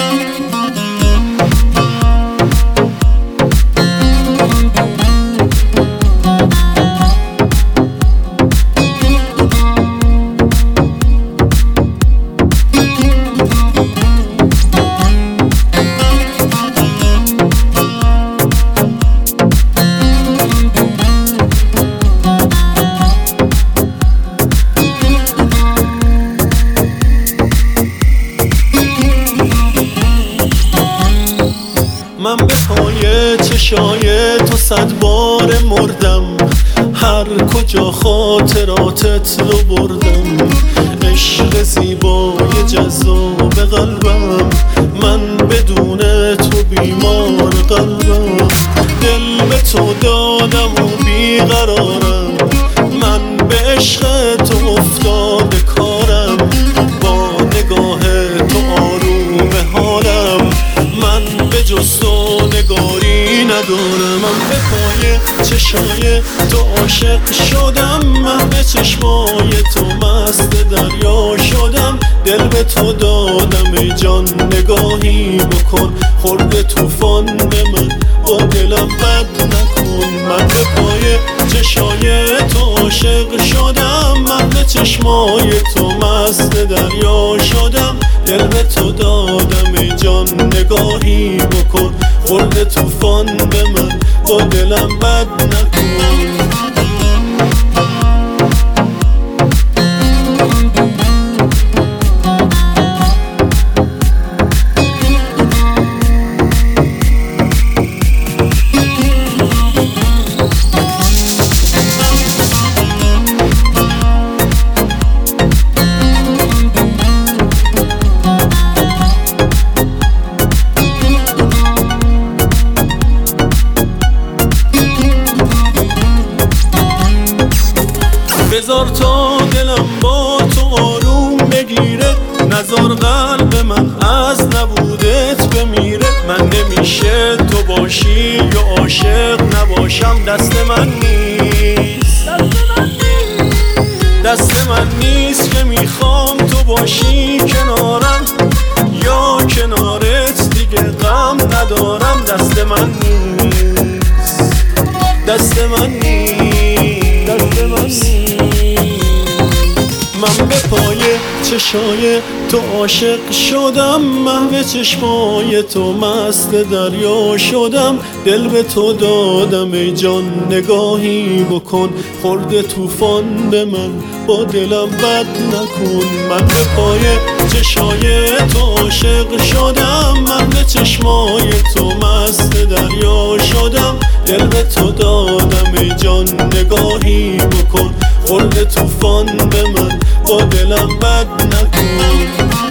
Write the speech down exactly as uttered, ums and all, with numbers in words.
من به پای چشای تو صد بار مردم، هر کجا خاطراتت رو بردم. عشق زیبای جذاب قلبم، من بدون تو بیمار قلبم. دل به تو دادم و بیقرارم، من به عشق تو افتاده کارم. با نگاه تو آروم حالم، من به جز تو نگاری ندارم. من به پای چشای تو عاشق شدم، من به چشمای تو مست دریا شدم. دل به تو دادم ای جان نگاهی بکن، خورد طوفان به من با دلم بد نکن. من به پای چشای تو عاشق شدم، من به چشمای تو مست دریا شدم. دل به تو دادم ای جان نگاهی بکن، خورد طوفان به من با دلم بد نکن. بذار تا دلم با تو آروم بگیره، نذار قلب من از نبودت بمیره. من نمیشه تو باشی یا عاشق نباشم، دست من نیست، دست من نیست که میخوام تو باشی کنارم، یا کنارت دیگه غم ندارم. دست من نیست، دست من نیست، دست من نیست. من به پای چشای تو عاشق شدم، محو چشمای تو مست دریا شدم. دل به تو دادم ای جان نگاهی بکن، خورد طوفان به من با دلم بد نکن. من به پای چشای تو عاشق شدم، محو چشمای تو مست دریا شدم. دل به تو دادم ای جان نگاهی بکن، خورد طوفان به من با دلم بد نکن.